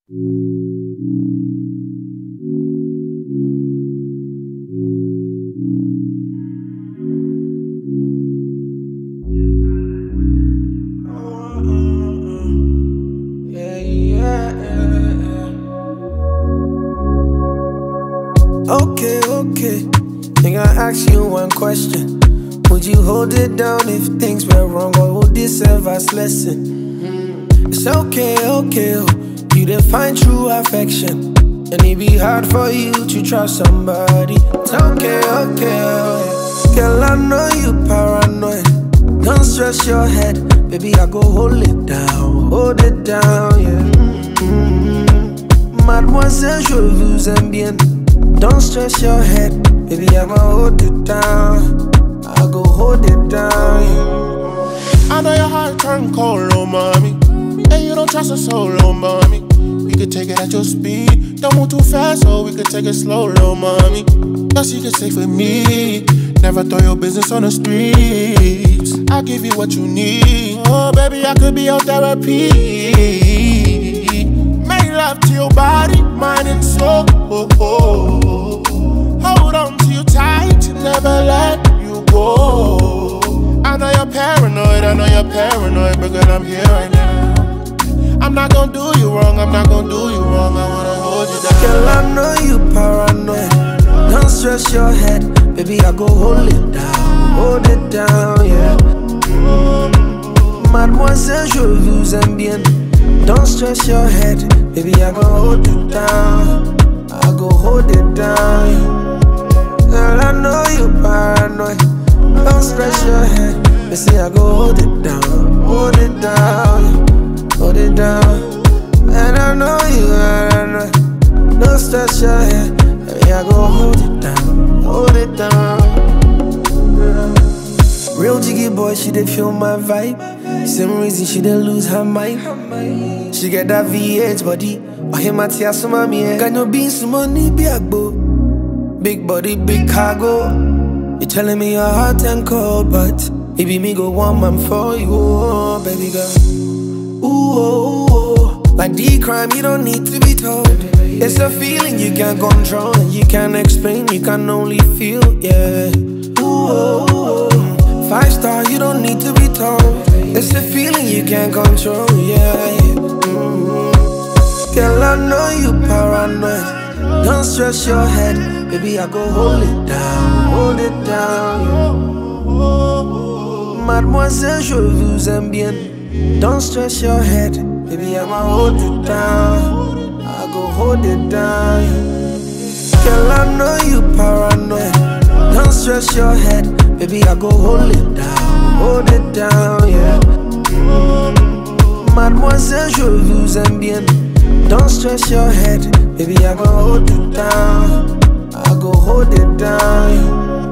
Okay, okay. Think I ask you one question. Would you hold it down if things were wrong, or would this serve as lesson? It's okay, okay. You didn't find true affection, and it be hard for you to trust somebody. It's okay, okay. Girl, I know you paranoid. Don't stress your head, baby. I go hold it down, yeah. Mademoiselle, je vous aime bien. Don't stress your head, baby, I'ma hold it down. I go hold it down, yeah. I know your heart turn cold, oh mommy, and you don't trust us so low, mommy. We could take it at your speed, don't move too fast, or we could take it slow, low, mommy. Your secret's safe with me, never throw your business on the streets. I'll give you what you need, oh baby, I could be your therapy. Make love to your body, mind and soul, oh, oh. Hold on to you tight, never let you go. I know you're paranoid, but girl, I'm here right now. I'm not gonna do you wrong, I wanna hold you down. Girl, I know you paranoid. Don't stress your head, baby, I go hold it down, yeah. Mademoiselle, je vous aime bien. Don't stress your head, baby, I go hold it down. I go hold it down, yeah. Girl, I know you paranoid. Don't stress your head, but see I go hold it down, hold it down, hold it down. And I know you paranoid. Don't stress your head, baby, I go hold it down, hold it down. Real jiggy boy, she did feel my vibe. Same reason she did lose her mind. She get that VH body. I hear my tears from my man. Got no beans, some money, be a bo. Big body, big cargo. You telling me your hot and cold, but it be me go one man for you, oh, baby girl. Ooh, oh, oh. Like the crime, you don't need to be told. It's a feeling you can't control, and you can't explain, you can only feel, yeah. Ooh, oh, oh. 5-star, you don't need to be told. It's a feeling you can't control, yeah. Girl, I know you paranoid. Don't stress your head, baby, I go hold it down, yeah. Mademoiselle, je vous aime bien. Don't stress your head, baby, I'ma hold it down. I go hold it down, yeah. Girl, I know you paranoid. Don't stress your head, baby, I go hold it down, yeah. Mademoiselle, je vous aime bien. Don't stress your head, baby, I go hold it down. I go hold it down, yeah.